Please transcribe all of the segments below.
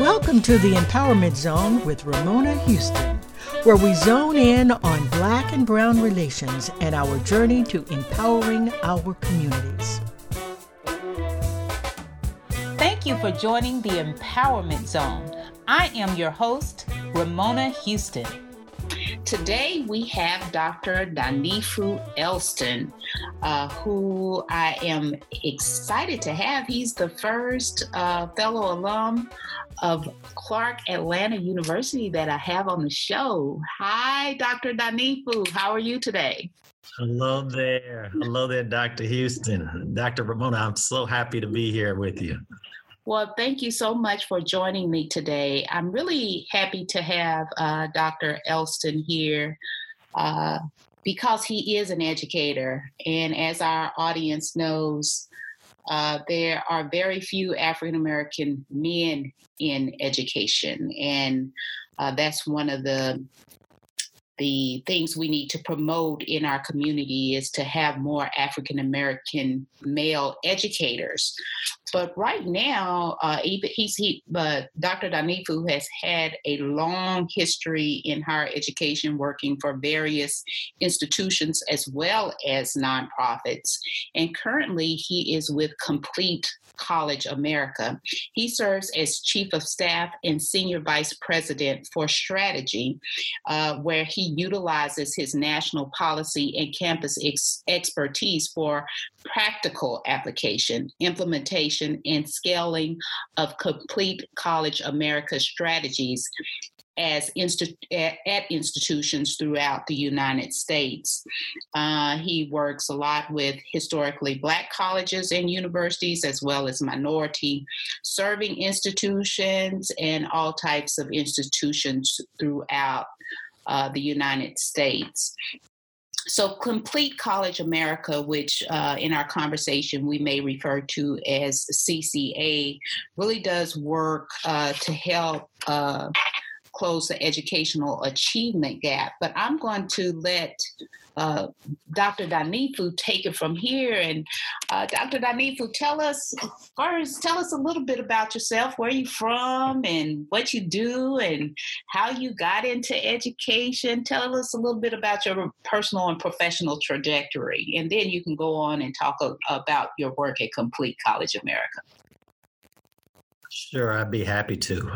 Welcome to the Empowerment Zone with Ramona Houston, where we zone in on Black and Brown relations and our journey to empowering our communities. Thank you for joining the Empowerment Zone. I am your host, Ramona Houston. Today we have Dr. Danifu Elston, who I am excited to have. He's the first fellow alum of Clark Atlanta University that I have on the show. Hi, Dr. Danifu. How are you today? Hello there. Hello there, Dr. Houston. Dr. Ramona, I'm so happy to be here with you. Well, thank you so much for joining me today. I'm really happy to have Dr. Elston here because he is an educator. And as our audience knows, there are very few African-American men in education. And that's one of the things we need to promote in our community is to have more African-American male educators. But right now, Dr. Danifu has had a long history in higher education, working for various institutions as well as nonprofits. And currently, he is with Complete College America. He serves as Chief of Staff and Senior Vice President for Strategy, where he utilizes his national policy and campus expertise for practical application, implementation, and scaling of Complete College America strategies at institutions throughout the United States. He works a lot with historically Black colleges and universities, as well as minority serving institutions and all types of institutions throughout the United States. So Complete College America, which in our conversation we may refer to as CCA, really does work to help close the educational achievement gap. But I'm going to let Dr. Danifu take it from here. And Dr. Danifu, tell us a little bit about yourself, where you're from and what you do and how you got into education. Tell us a little bit about your personal and professional trajectory, and then you can go on and talk about your work at Complete College America. Sure, I'd be happy to.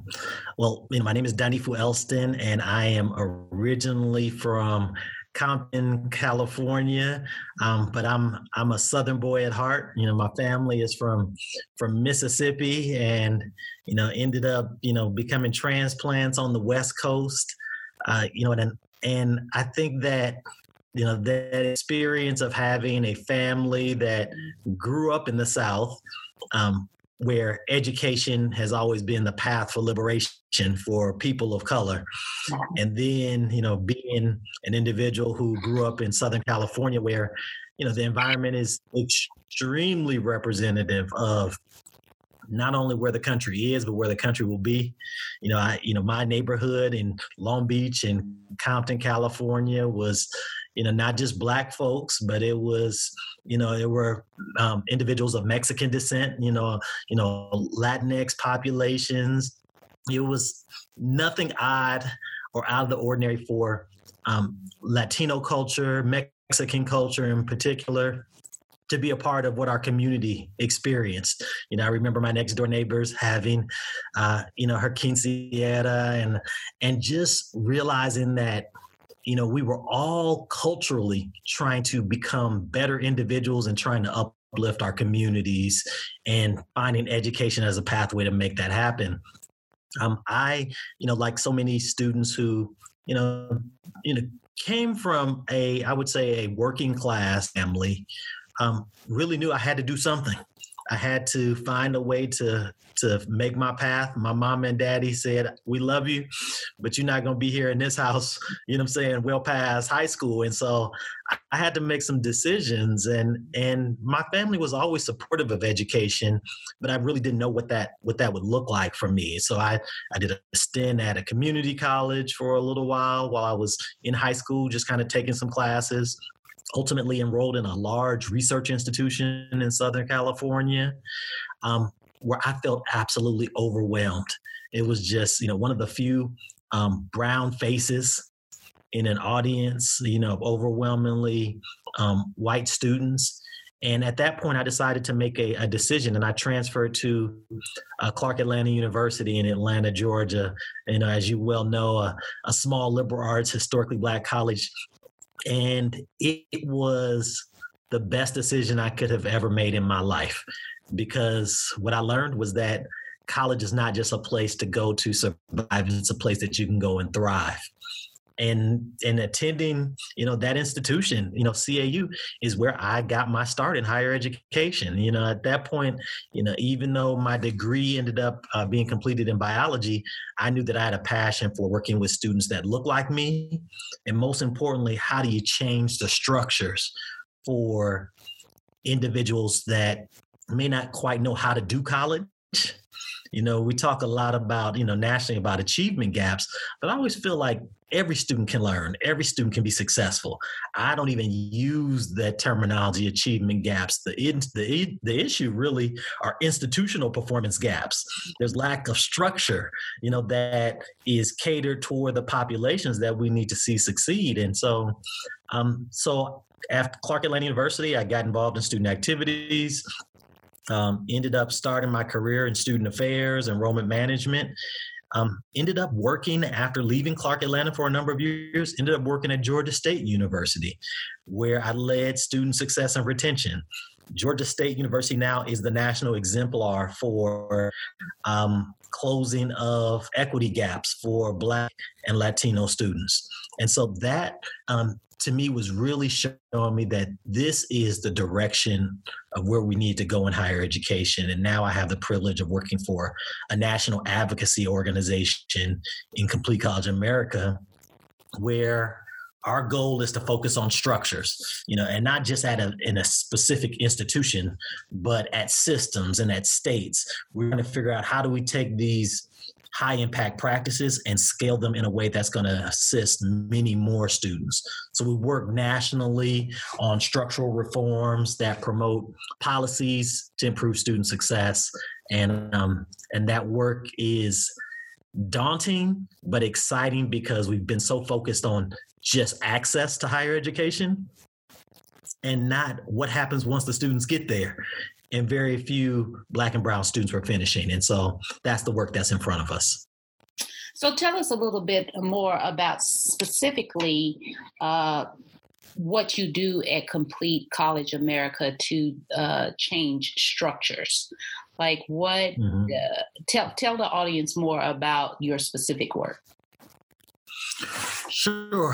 My name is Danifu Elston, and I am originally from Compton, California, but I'm a Southern boy at heart. My family is from Mississippi, and ended up becoming transplants on the West Coast. And I think that that experience of having a family that grew up in the South, where education has always been the path for liberation for people of color. And then, being an individual who grew up in Southern California, where, the environment is extremely representative of not only where the country is, but where the country will be. My neighborhood in Long Beach and Compton, California was, not just Black folks, but it was, there were individuals of Mexican descent, Latinx populations. It was nothing odd or out of the ordinary for Latino culture, Mexican culture in particular, to be a part of what our community experienced. I remember my next door neighbors having, her quinceañera, and just realizing that, we were all culturally trying to become better individuals and trying to uplift our communities and finding education as a pathway to make that happen. I, like so many students who, came from I would say a working class family, really knew I had to do something. I had to find a way to make my path. My mom and daddy said, "We love you, but you're not going to be here in this house, well past high school." And so I had to make some decisions, and my family was always supportive of education, but I really didn't know what that would look like for me. So I did a stint at a community college for a little while I was in high school, just kind of taking some classes. Ultimately enrolled in a large research institution in Southern California. where I felt absolutely overwhelmed. It was just, one of the few brown faces in an audience, overwhelmingly white students. And at that point, I decided to make a decision, and I transferred to Clark Atlanta University in Atlanta, Georgia. And as you well know, a small liberal arts, historically Black college. And it was the best decision I could have ever made in my life, because what I learned was that college is not just a place to go to survive, it's a place that you can go and thrive. And attending, that institution, CAU is where I got my start in higher education. At that point, even though my degree ended up being completed in biology, I knew that I had a passion for working with students that look like me. And most importantly, how do you change the structures for individuals that may not quite know how to do college? We talk a lot about, nationally about achievement gaps, but I always feel like every student can learn, every student can be successful. I don't even use that terminology, achievement gaps. The issue really are institutional performance gaps. There's lack of structure, that is catered toward the populations that we need to see succeed. And so after Clark Atlanta University, I got involved in student activities. Ended up starting my career in student affairs, enrollment management. Ended up working after leaving Clark Atlanta for a number of years, ended up working at Georgia State University, where I led student success and retention. Georgia State University now is the national exemplar for closing of equity gaps for Black and Latino students. And so that, to me, was really showing me that this is the direction of where we need to go in higher education. And now I have the privilege of working for a national advocacy organization in Complete College America, where our goal is to focus on structures, and not just in a specific institution, but at systems and at states. We're going to figure out how do we take these high impact practices and scale them in a way that's going to assist many more students. So we work nationally on structural reforms that promote policies to improve student success. And that work is daunting, but exciting, because we've been so focused on just access to higher education and not what happens once the students get there. And very few Black and brown students were finishing. And so that's the work that's in front of us. So tell us a little bit more about specifically what you do at Complete College America to change structures. Like what, tell the audience more about your specific work. Sure.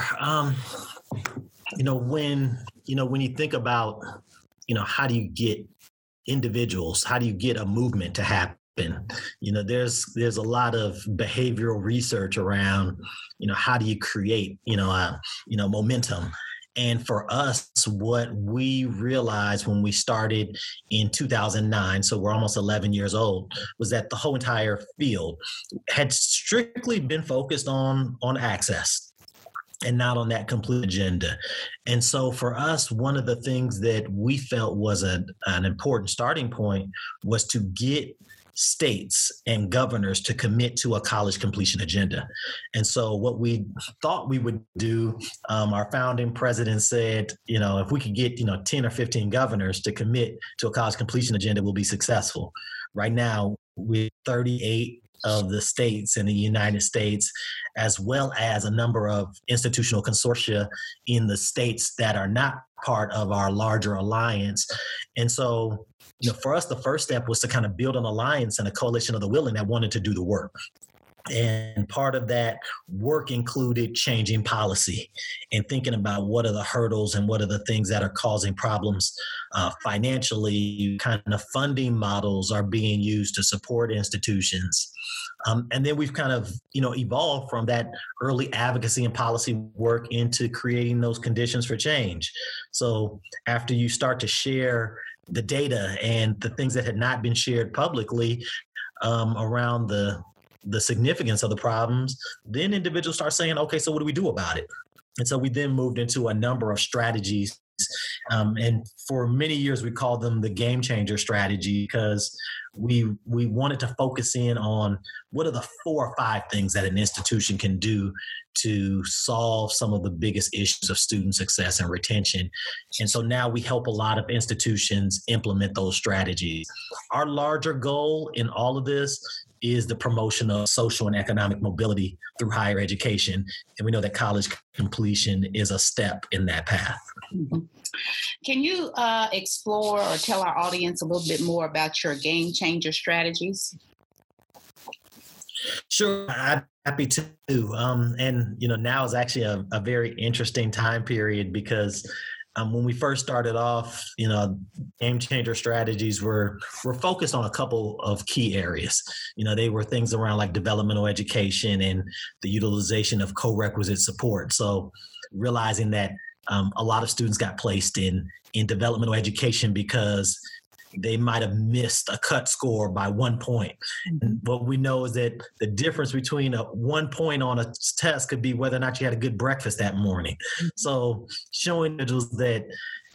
When you think about, how do you get individuals, how do you get a movement to happen? There's a lot of behavioral research around, how do you create, momentum? And for us, what we realized when we started in 2009, so we're almost 11 years old, was that the whole entire field had strictly been focused on access and not on that complete agenda. And so for us, one of the things that we felt was an important starting point was to get states and governors to commit to a college completion agenda. And so what we thought we would do, our founding president said, if we could get, 10 or 15 governors to commit to a college completion agenda, we'll be successful. Right now, we're 38 of the states in the United States, as well as a number of institutional consortia in the states that are not part of our larger alliance. And so, for us, the first step was to kind of build an alliance and a coalition of the willing that wanted to do the work. And part of that work included changing policy and thinking about what are the hurdles and what are the things that are causing problems financially. Kind of funding models are being used to support institutions. And then we've kind of, evolved from that early advocacy and policy work into creating those conditions for change. So after you start to share the data and the things that had not been shared publicly around the significance of the problems, then individuals start saying, okay, so what do we do about it? And so we then moved into a number of strategies And for many years, we called them the game changer strategy because we wanted to focus in on what are the 4 or 5 things that an institution can do to solve some of the biggest issues of student success and retention. And so now we help a lot of institutions implement those strategies. Our larger goal in all of this is the promotion of social and economic mobility through higher education. And we know that college completion is a step in that path. Mm-hmm. Can you explore or tell our audience a little bit more about your game changer strategies? Sure, I'm happy to. And now is actually a very interesting time period because when we first started off, game changer strategies were focused on a couple of key areas. They were things around like developmental education and the utilization of co-requisite support. So realizing that a lot of students got placed in developmental education because they might have missed a cut score by 1 point. And what we know is that the difference between a 1 point on a test could be whether or not you had a good breakfast that morning. So showing individuals that,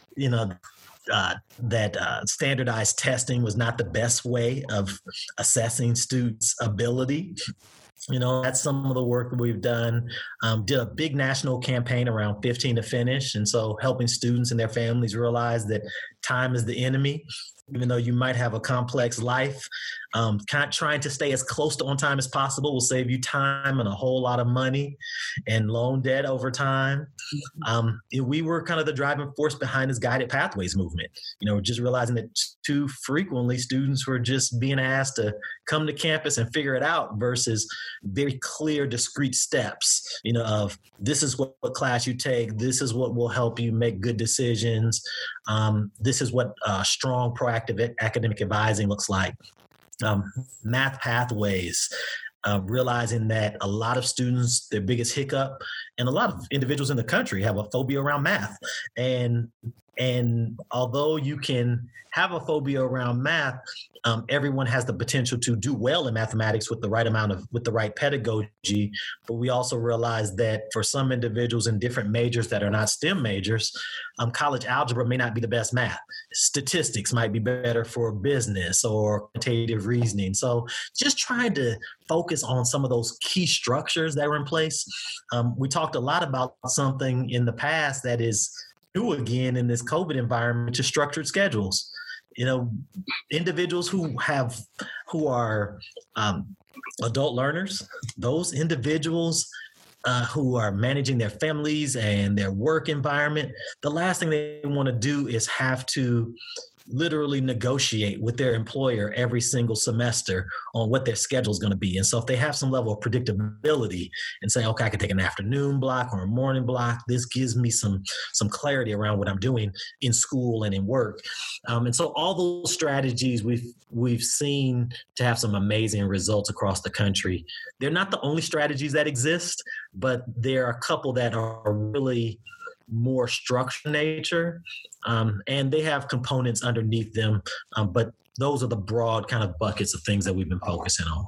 standardized testing was not the best way of assessing students' ability. That's some of the work that we've done. Did a big national campaign around 15 to finish. And so helping students and their families realize that time is the enemy. Even though you might have a complex life, trying to stay as close to on time as possible will save you time and a whole lot of money and loan debt over time. We were kind of the driving force behind this guided pathways movement. Just realizing that too frequently students were just being asked to come to campus and figure it out versus very clear, discrete steps, of this is what class you take. This is what will help you make good decisions. This is what strong, proactive academic advising looks like. Math pathways, realizing that a lot of students, their biggest hiccup, and a lot of individuals in the country have a phobia around math. And although you can have a phobia around math, everyone has the potential to do well in mathematics with the right pedagogy. But we also realize that for some individuals in different majors that are not STEM majors, college algebra may not be the best math. Statistics might be better for business or quantitative reasoning. So just trying to focus on some of those key structures that were in place. We talked a lot about something in the past that is new again in this COVID environment, to structured schedules. Individuals who are adult learners, those individuals who are managing their families and their work environment, the last thing they want to do is have to literally negotiate with their employer every single semester on what their schedule is going to be. And so if they have some level of predictability and say, okay, I can take an afternoon block or a morning block, this gives me some clarity around what I'm doing in school and in work. And so all those strategies we've seen to have some amazing results across the country. They're not the only strategies that exist, but there are a couple that are really more structured nature, and they have components underneath them, but those are the broad kind of buckets of things that we've been focusing on.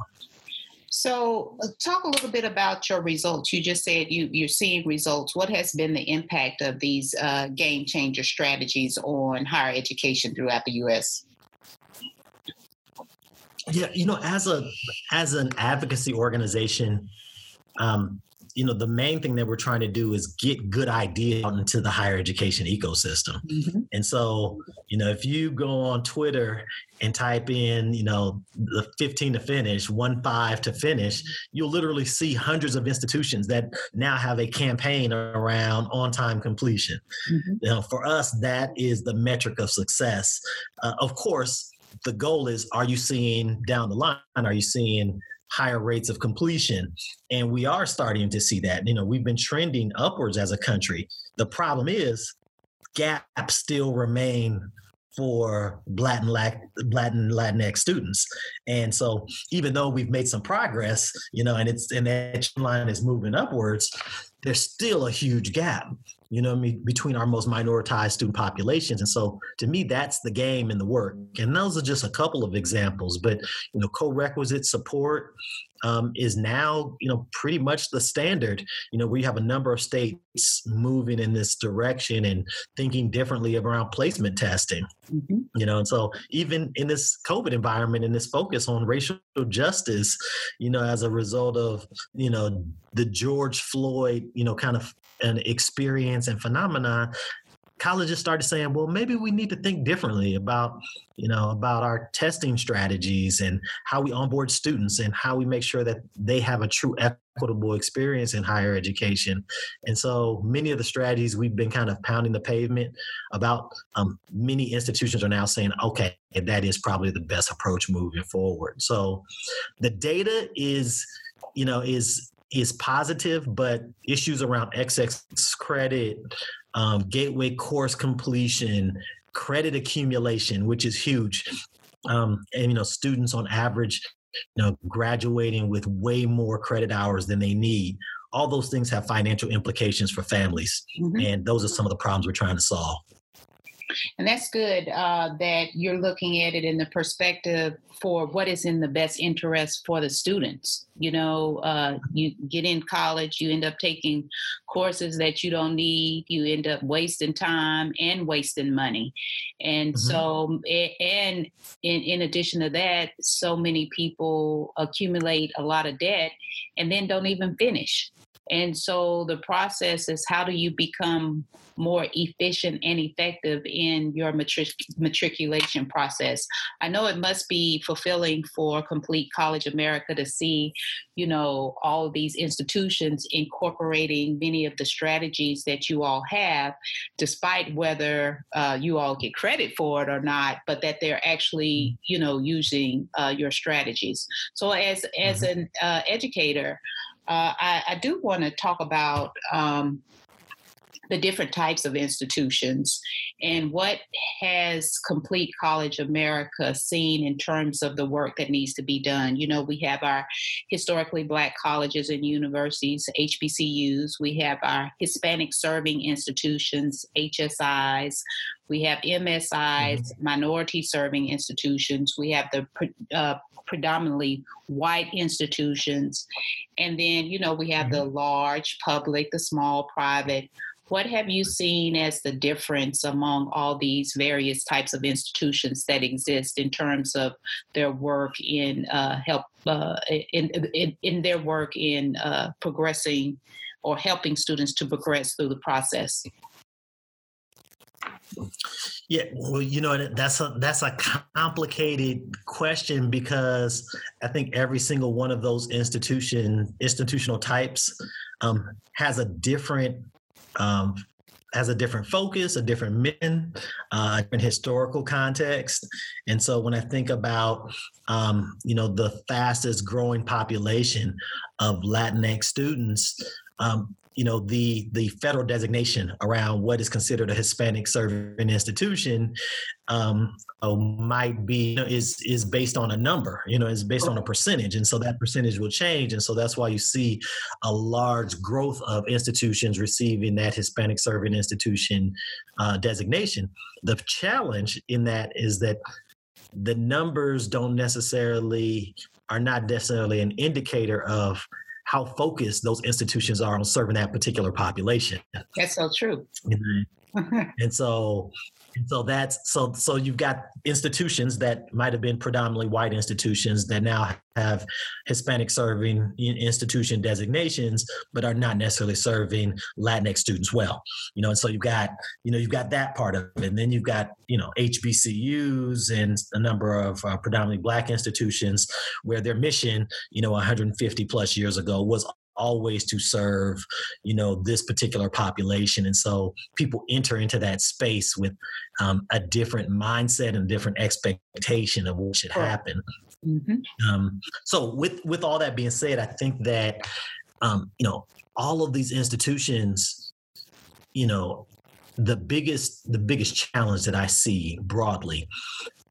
So talk a little bit about your results. You just said you're seeing results. What has been the impact of these game changer strategies on higher education throughout the U.S.? Yeah, as an advocacy organization, the main thing that we're trying to do is get good ideas out into the higher education ecosystem. Mm-hmm. And so, if you go on Twitter and type in, the 15 to finish, 1-5 to finish, you'll literally see hundreds of institutions that now have a campaign around on-time completion. Mm-hmm. For us, that is the metric of success. Of course, the goal is, are you seeing down the line, are you seeing higher rates of completion? And we are starting to see that. We've been trending upwards as a country. The problem is gaps still remain for Black and Latinx students. And so even though we've made some progress, and that line is moving upwards, there's still a huge gap, you know what I mean, between our most minoritized student populations. And so to me, that's the game and the work. And those are just a couple of examples, but, you know, co-requisite support is now, you know, pretty much the standard. You know, we have a number of states moving in this direction and thinking differently around placement testing. Mm-hmm. You know, and so even in this COVID environment and this focus on racial justice, you know, as a result of, you know, the George Floyd, you know, kind of an experience and phenomenon, colleges started saying, well, maybe we need to think differently about, you know, about our testing strategies and how we onboard students and how we make sure that they have a true equitable experience in higher education. And so many of the strategies we've been kind of pounding the pavement about, many institutions are now saying, okay, that is probably the best approach moving forward. So the data is, you know, is positive, but issues around excess credit, gateway course completion, credit accumulation, which is huge. And, you know, students on average, you know, graduating with way more credit hours than they need. All those things have financial implications for families. Mm-hmm. And those are some of the problems we're trying to solve. And that's good that you're looking at it in the perspective for what is in the best interest for the students. You know, you get in college, you end up taking courses that you don't need, you end up wasting time and wasting money. And mm-hmm. so, and in addition to that, so many people accumulate a lot of debt and then don't even finish. And so the process is, how do you become more efficient and effective in your matriculation process? I know it must be fulfilling for Complete College America to see, you know, all of these institutions incorporating many of the strategies that you all have, despite whether you all get credit for it or not, but that they're actually, you know, using your strategies. So as an educator, I do want to talk about the different types of institutions and what has Complete College America seen in terms of the work that needs to be done. You know, we have our historically Black colleges and universities, HBCUs. We have our Hispanic serving institutions, HSIs. We have MSIs, minority serving institutions. We have the predominantly white institutions. And then, you know, we have the large public, the small private. What have you seen as the difference among all these various types of institutions that exist in terms of their work in in their work in progressing or helping students to progress through the process? Yeah, well, you know, that's a complicated question, because I think every single one of those institutional types has a different focus, a different mission, a different historical context. And so when I think about, you know, the fastest growing population of Latinx students, you know, the federal designation around what is considered a Hispanic serving institution might be, you know, is based on a number, you know, is based on a percentage. And so that percentage will change. And so that's why you see a large growth of institutions receiving that Hispanic serving institution designation. The challenge in that is that the numbers are not necessarily an indicator of how focused those institutions are on serving that particular population. That's so true. And so you've got institutions that might have been predominantly white institutions that now have Hispanic serving institution designations, but are not necessarily serving Latinx students well. You know, and so you've got that part of it. And then you've got, you know, HBCUs and a number of predominantly Black institutions where their mission, you know, 150 plus years ago was always to serve, you know, this particular population. And so people enter into that space with a different mindset and a different expectation of what should happen. Mm-hmm. So with all that being said, I think that, you know, all of these institutions, you know, the biggest challenge that I see broadly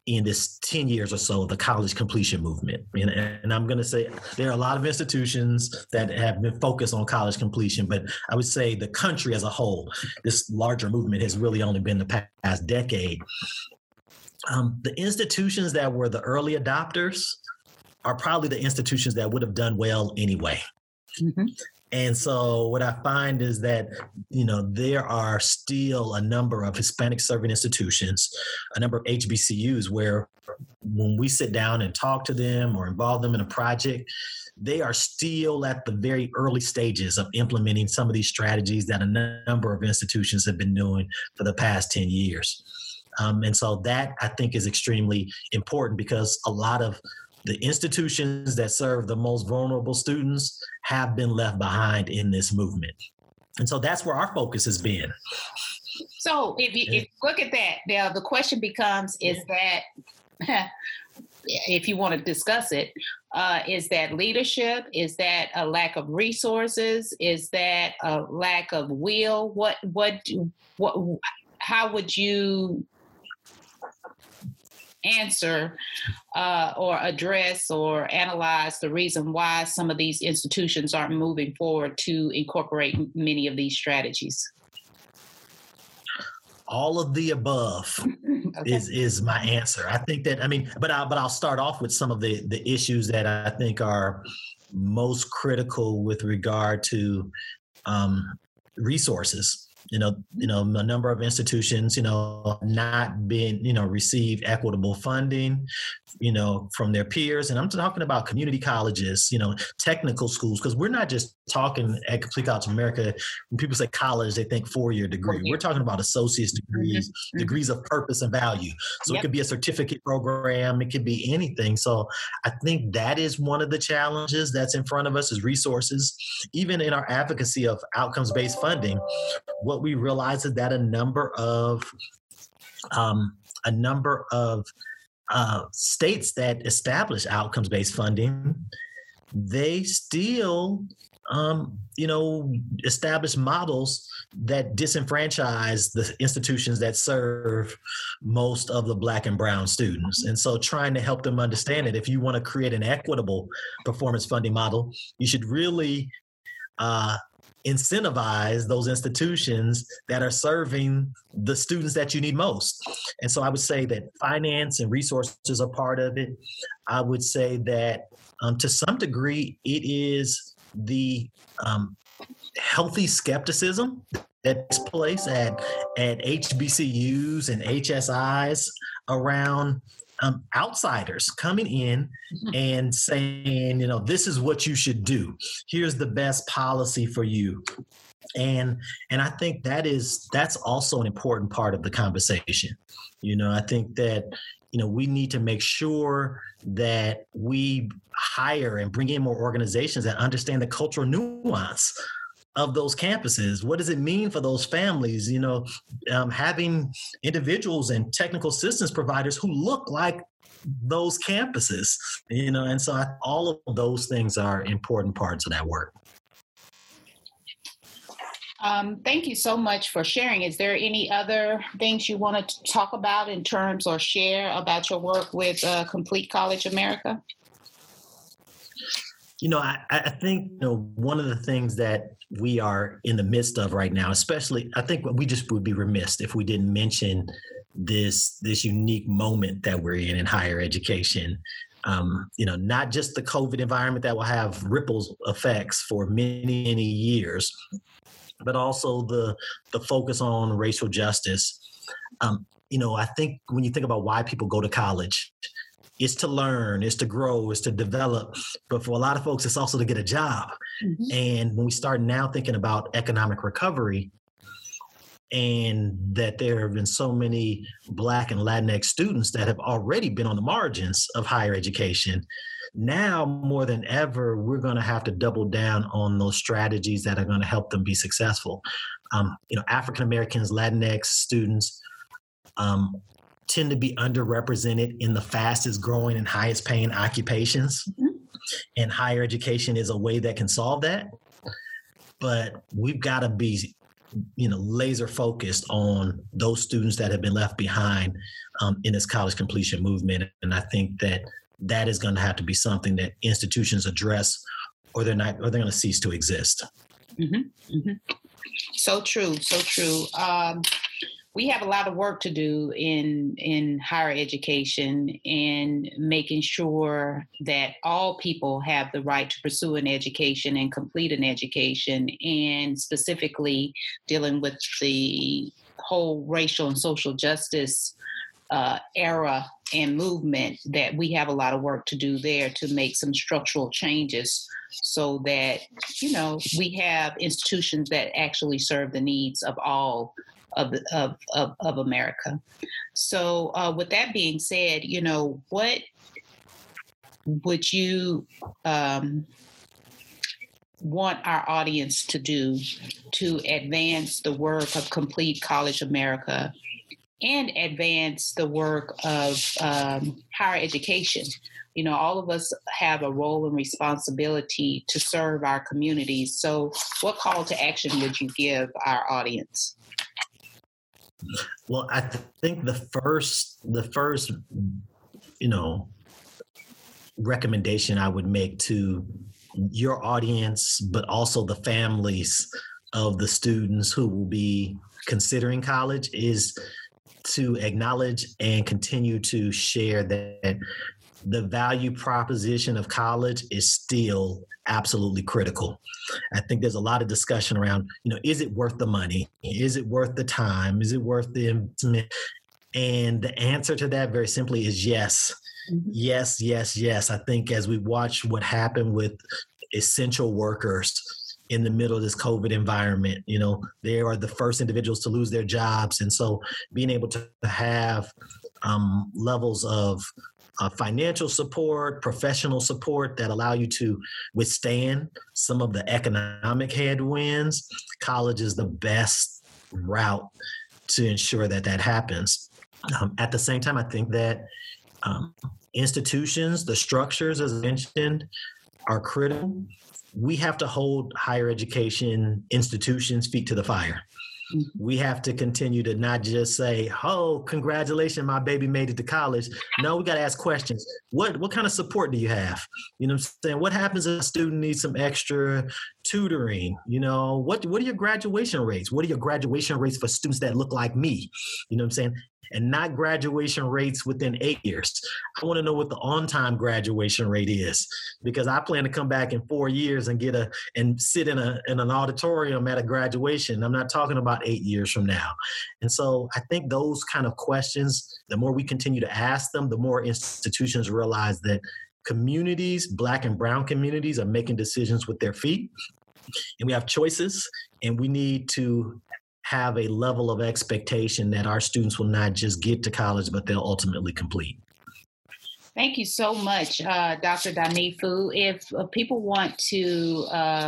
in this 10 years or so, the college completion movement. And I'm going to say there are a lot of institutions that have been focused on college completion, but I would say the country as a whole, this larger movement has really only been the past decade. The institutions that were the early adopters are probably the institutions that would have done well anyway. Mm-hmm. And so what I find is that, there are still a number of Hispanic serving institutions, a number of HBCUs where when we sit down and talk to them or involve them in a project, they are still at the very early stages of implementing some of these strategies that a number of institutions have been doing for the past 10 years. And so that, I think, is extremely important because a lot of the institutions that serve the most vulnerable students have been left behind in this movement. And so that's where our focus has been. So if you look at that, now the question becomes, is that, if you want to discuss it, is that leadership? Is that a lack of resources? Is that a lack of will? How would you answer or address or analyze the reason why some of these institutions aren't moving forward to incorporate many of these strategies? All of the above is my answer. I think that, but I'll start off with some of the issues that I think are most critical with regard to resources. A number of institutions, not being, receive equitable funding, from their peers. And I'm talking about community colleges, technical schools, because we're not just talking at Complete College America. When people say college, they think 4-year degree. We're talking about associate's degrees, degrees of purpose and value. So it could be a certificate program. It could be anything. So I think that is one of the challenges that's in front of us is resources. Even in our advocacy of outcomes-based funding, what we realize is that a number of states that establish outcomes-based funding, they still, establish models that disenfranchise the institutions that serve most of the Black and brown students. And so trying to help them understand that if you want to create an equitable performance funding model, you should really incentivize those institutions that are serving the students that you need most. And so I would say that finance and resources are part of it. I would say that to some degree, it is the healthy skepticism that takes place at HBCUs and HSIs around outsiders coming in and saying, this is what you should do. Here's the best policy for you. And I think that's also an important part of the conversation. I think that, we need to make sure that we hire and bring in more organizations that understand the cultural nuance of those campuses. What does it mean for those families? Having individuals and technical assistance providers who look like those campuses, and so all of those things are important parts of that work. Thank you so much for sharing. Is there any other things you want to talk about in terms or share about your work with Complete College America? I think, one of the things that we are in the midst of right now, especially, I think we just would be remiss if we didn't mention this unique moment that we're in higher education. Not just the COVID environment that will have ripple effects for many, many years, but also the focus on racial justice. I think when you think about why people go to college, it's to learn, it's to grow, it's to develop. But for a lot of folks, it's also to get a job. Mm-hmm. And when we start now thinking about economic recovery and that there have been so many Black and Latinx students that have already been on the margins of higher education, now more than ever, we're going to have to double down on those strategies that are going to help them be successful. African Americans, Latinx students, tend to be underrepresented in the fastest growing and highest paying occupations. Mm-hmm. And higher education is a way that can solve that. But we've got to be laser focused on those students that have been left behind in this college completion movement. And I think that is going to have to be something that institutions address, or they're going to cease to exist. Mm-hmm. Mm-hmm. So true. So true. We have a lot of work to do in higher education and making sure that all people have the right to pursue an education and complete an education, and specifically dealing with the whole racial and social justice era and movement, that we have a lot of work to do there to make some structural changes so that, we have institutions that actually serve the needs of all of America. So with that being said, what would you want our audience to do to advance the work of Complete College America and advance the work of higher education? All of us have a role and responsibility to serve our communities. So what call to action would you give our audience? Well, I think the first, recommendation I would make to your audience, but also the families of the students who will be considering college, is to acknowledge and continue to share that the value proposition of college is still absolutely critical. I think there's a lot of discussion around, is it worth the money? Is it worth the time? Is it worth the investment? And the answer to that very simply is yes. Mm-hmm. Yes, yes, yes. I think as we watch what happened with essential workers in the middle of this COVID environment, they are the first individuals to lose their jobs. And so being able to have levels of financial support, professional support that allow you to withstand some of the economic headwinds, college is the best route to ensure that happens. At the same time, I think that institutions, the structures, as mentioned, are critical. We have to hold higher education institutions' feet to the fire. We have to continue to not just say, oh, congratulations, my baby made it to college. No, we got to ask questions. What kind of support do you have? You know what I'm saying? What happens if a student needs some extra tutoring? What are your graduation rates? What are your graduation rates for students that look like me? You know what I'm saying? And not graduation rates within 8 years. I want to know what the on-time graduation rate is, because I plan to come back in 4 years and sit in an auditorium at a graduation. I'm not talking about 8 years from now. And so I think those kind of questions, the more we continue to ask them, the more institutions realize that communities, Black and brown communities, are making decisions with their feet, and we have choices, and we need to have a level of expectation that our students will not just get to college, but they'll ultimately complete. Thank you so much, Dr. Danifu. If people want to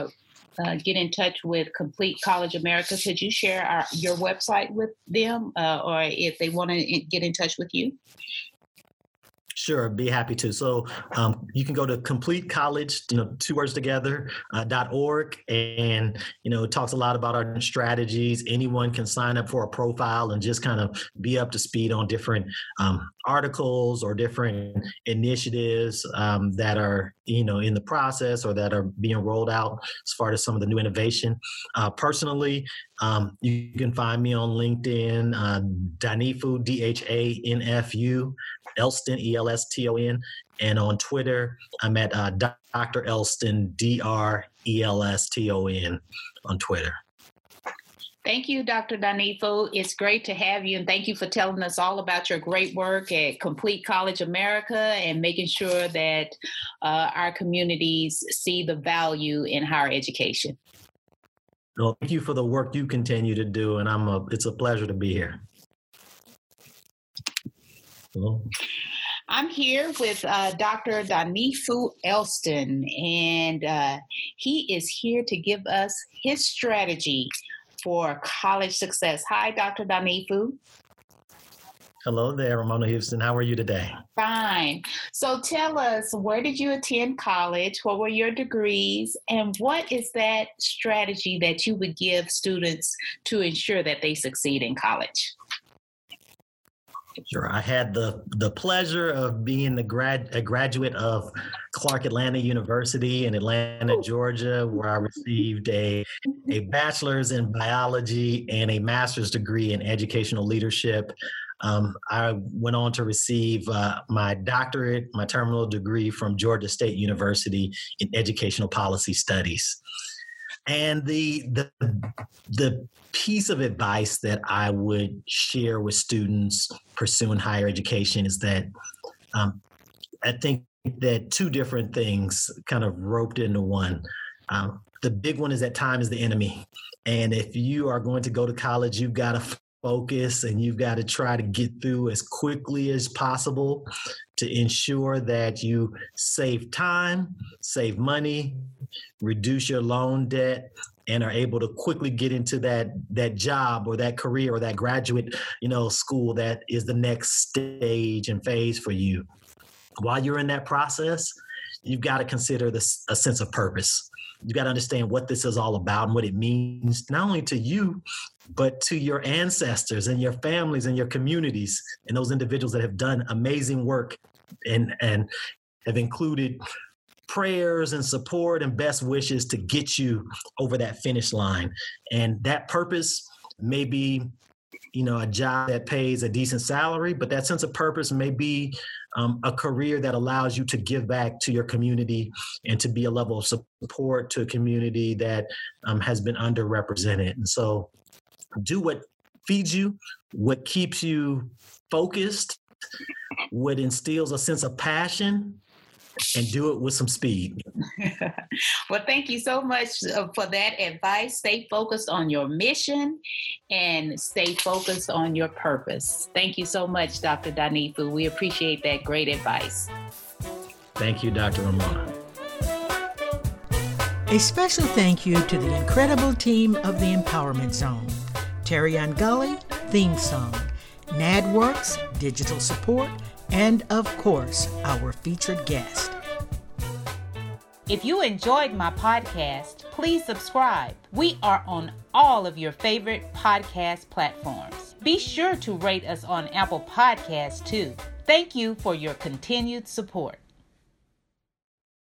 get in touch with Complete College America, could you share your website with them, or if they want to get in touch with you? Sure, be happy to. So you can go to Complete College, 2 words together, .org. And, it talks a lot about our strategies. Anyone can sign up for a profile and just kind of be up to speed on different articles or different initiatives that are, in the process or that are being rolled out as far as some of the new innovation. Personally, you can find me on LinkedIn, Danifu, DHANFU, Elston, ELSTON, and on Twitter, I'm at Dr. Elston, DRELSTON on Twitter. Thank you, Dr. Danifu. It's great to have you, and thank you for telling us all about your great work at Complete College America and making sure that our communities see the value in higher education. Well, thank you for the work you continue to do, and it's a pleasure to be here. Hello. I'm here with Dr. Danifu Elston, and he is here to give us his strategy for college success. Hi, Dr. Danifu. Hello there, Ramona Houston. How are you today? Fine. So tell us, where did you attend college? What were your degrees? And what is that strategy that you would give students to ensure that they succeed in college? Sure. I had the pleasure of being a graduate of Clark Atlanta University in Atlanta, Georgia, where I received a bachelor's in biology and a master's degree in educational leadership. I went on to receive my doctorate, my terminal degree from Georgia State University in educational policy studies. And the piece of advice that I would share with students pursuing higher education is that I think that two different things kind of roped into one. The big one is that time is the enemy. And if you are going to go to college, you've got to focus and you've got to try to get through as quickly as possible to ensure that you save time, save money, reduce your loan debt, and are able to quickly get into that job or that career or that graduate, school that is the next stage and phase for you. While you're in that process, you've got to consider this a sense of purpose. You got to understand what this is all about and what it means, not only to you, but to your ancestors and your families and your communities and those individuals that have done amazing work and have included prayers and support and best wishes to get you over that finish line. And that purpose may be, a job that pays a decent salary, but that sense of purpose may be a career that allows you to give back to your community and to be a level of support to a community that has been underrepresented. And so do what feeds you, what keeps you focused, what instills a sense of passion, and do it with some speed. Well, thank you so much for that advice. Stay focused on your mission and stay focused on your purpose. Thank you so much, Dr. Danifu. We appreciate that great advice. Thank you, Dr. Ramona. A special thank you to the incredible team of the Empowerment Zone. Terry Gully, theme song, NADWorks, digital support, and of course, our featured guest. If you enjoyed my podcast, please subscribe. We are on all of your favorite podcast platforms. Be sure to rate us on Apple Podcasts too. Thank you for your continued support.